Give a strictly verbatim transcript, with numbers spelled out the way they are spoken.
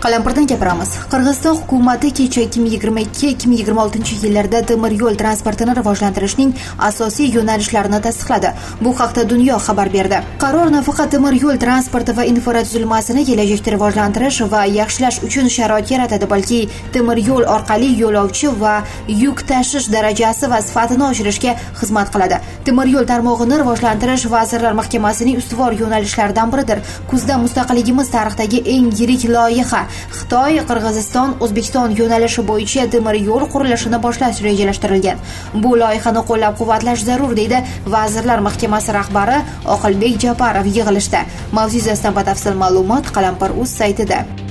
Qalampirdan gapiramiz. Qirg'iziston hukumati kecha ikki ming yigirma ikki ikki ming yigirma oltinchi yillarda temir yo'l transportini rivojlantirishning asosiy yo'nalishlarini tasdiqladi. Bu haqda Dunyo xabar berdi. Qaror nafaqat temir yo'l transporti va infratuzilmasini kelajakda rivojlantirish va yaxshilash uchun sharoit yaratadi, balki temir yo'l orqali yo'lovchi va yuk tashish darajasi va sifatini oshirishga xizmat qiladi. Temir yo'l tarmog'ini rivojlantirish Vazirlar Mahkamasining ustuvor yo'nalishlaridan biridir. Kuzda mustaqilligimiz tarixidagi eng yirik loyiha. Xitoy, Qirg'iziston, O'zbekiston yo'nalishi bo'yicha temir yo'l qurilishini boshlash rejalashtirilgan. Bu loyihani qo'llab-quvvatlash zarur, deydi Vazirlar Mahkamasi rahbari Oqilbek Japarov yig'ilishda. Mavzu yuzasidan batafsil ma'lumot Qalampir.uz saytida.